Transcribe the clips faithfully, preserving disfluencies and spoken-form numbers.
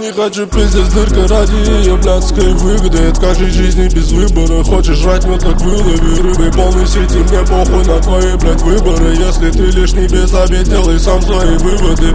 Не хочу пиздец дырка ради ее блядской выгоды. Это как жить жизни без выбора. Хочешь жрать мед, как вылови рыбы. Полной сети, мне похуй на твои, блядь, выборы. Если ты лишний без обед, делай сам свои выводы.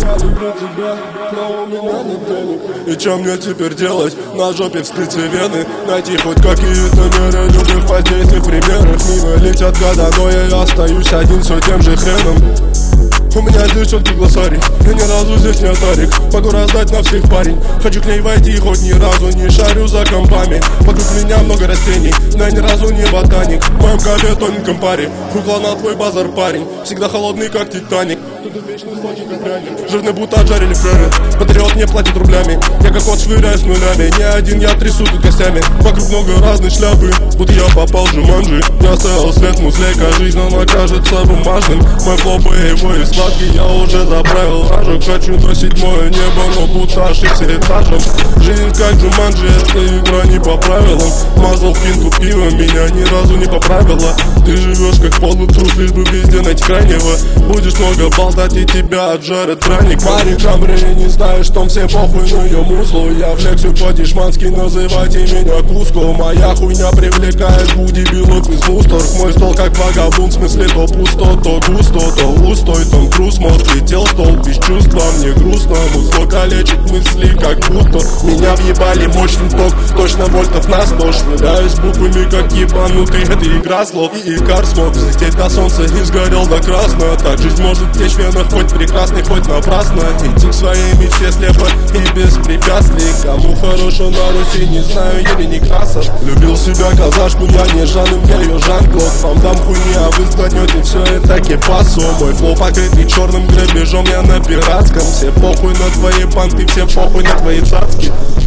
И чё мне теперь делать? На жопе вскрытие вены. Найти хоть какие-то меры любых воздействий, примеров. Мимо летят года, но я остаюсь один все тем же хреном. У меня здесь четкий глоссарий, я ни разу здесь не отарик. Могу раздать на всех парень, хочу к ней войти, хоть ни разу не шарю за компами. Вокруг меня много растений, но я ни разу не ботаник. В моем кафе тоненьком паре, кукла на твой базар парень. Всегда холодный как Титаник, тут вечный сладкий как пряник. Жирный будто отжарили фрейры, патриот не платит рублями. Я как кот швыряюсь нулями, не один я трясу тут костями. Вокруг много разных шляпы, будто я попал в Джуманджи. Я оставил след музлейка, жизнь она кажется бумажным. Мой флоу боевой и сладкий, я уже заправил ражек. Хочу на седьмое небо, но будто ошибся этажем. Жизнь как Джуманджи, эта игра не по правилам. Мазал в пинку пива, меня ни разу не поправила. Ты живешь как полутрус, лишь бы везде найти крайнего. Будешь много болтать и тебя отжарят драник. Парень камры, не знаешь, что все похуй на ее муслу. Я флексю по-дешмански, называйте меня Куско. Моя хуйня привлекает у дебилов из мусор. Мой стол как вагабун, в смысле то пусто, то густо, то устой. Том Круз мод летел стол без чувства, мне грустно. Музло калечит мысли, как будто меня въебали мощный ток, точно вольтов на сто. Швыряюсь буквами, как ебанутый, это игра слов. И икар смог взлететь на солнце и сгорел до красно. Так жизнь может течь в венах, хоть прекрасный, хоть напрасно. Идти к своей мечте слепо и без препятствий. Кому хорошо на Руси, не знаю, или не Красов. Любил себя казашку, я не Жаным, я ее Жан-Клод. Вам дам хуйни, а вы сглотнете все это кепасо. Мой флоу покрытый черным грабежом, я на пиратском. Все похуй на твои понты, все похуй на твои цацки.